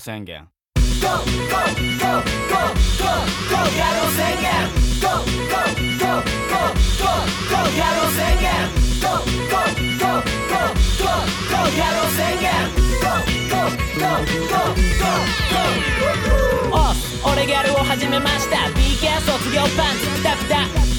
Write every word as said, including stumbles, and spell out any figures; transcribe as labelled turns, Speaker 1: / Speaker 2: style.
Speaker 1: 宣言。
Speaker 2: Go, go, go, go, go, go 野郎宣言 Go, go, go, go, go, go 野郎宣言 Go, go, go, go, go, go 野郎宣言 Go, go, go, go, go, go おっ俺ギャルを始めました ビーケー 卒業パンツクタクタ